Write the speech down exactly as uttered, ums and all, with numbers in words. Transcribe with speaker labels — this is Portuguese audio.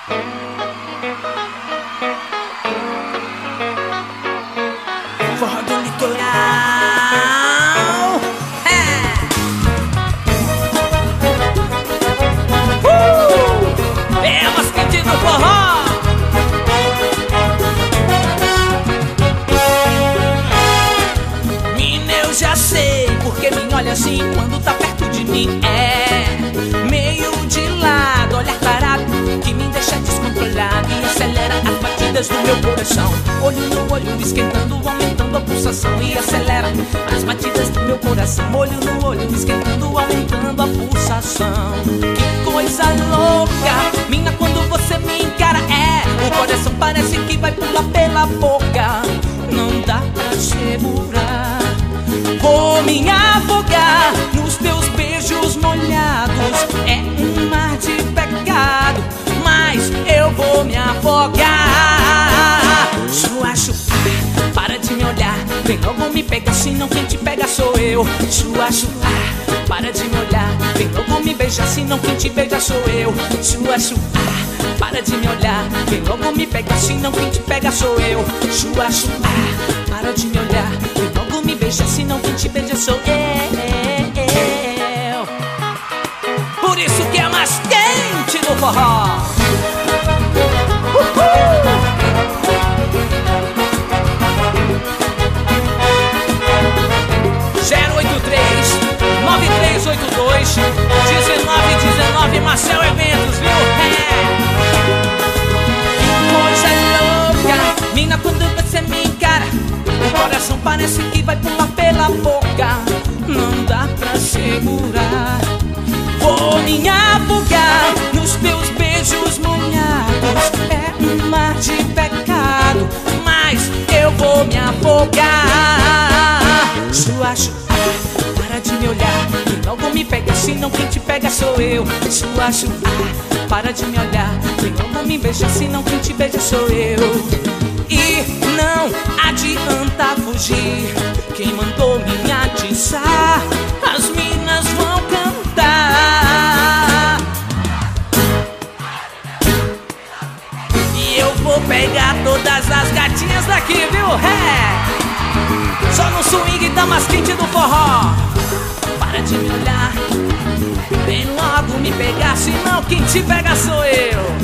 Speaker 1: Forró do litoral. É. Uh! É umas quentes do forró. Mina, eu já sei porque me olha assim quando tá perto de mim. É meio de lado, olhar parado que me deixa descontrolado e acelera as batidas do meu coração. Olho no olho, esquentando, aumentando a pulsação e acelera as batidas do meu coração. Olho no olho, esquentando, aumentando a pulsação. Que coisa louca, mina, quando você me encara. É, o coração parece que vai pular pela boca. Não dá pra segurar. Vou me afogar nos teus beijos molhados. É um mar de pecado, mas eu vou me afogar. Chua, chua, para de me olhar, vem logo me pegar, senão quem te pega sou eu. Chua, chua, para de me olhar, vem logo me beijar, senão quem te beija sou eu. Chua, chua, para de me olhar, vem logo me pegar, senão quem te pega sou eu. Chua, chua, para de me olhar, vem logo me beijar, senão quem te beija sou eu. Por isso que é mais quente no forró. zero oito três, nove três oito dois, um nove um nove, Marcel Eventos, viu? É. Coisa louca, mina, quando você me encara, o coração parece que vai pular pela boca. Não dá pra segurar. Vou me afogar nos teus beijos molhados. É um mar de pecado, mas eu vou me afogar. Chua, chua, para de me olhar, e logo me pega, senão quem te pega sou eu. Chua, chua, para de me olhar, e logo me beija, senão quem te beija sou eu. E não adianta fugir, quem mandou me atiçar, as minas vão cantar. E eu vou pegar todas as gatinhas daqui, viu? É. Só no swing da mais quente do forró. Para de me olhar, vem logo me pegar, senão quem te pega sou eu.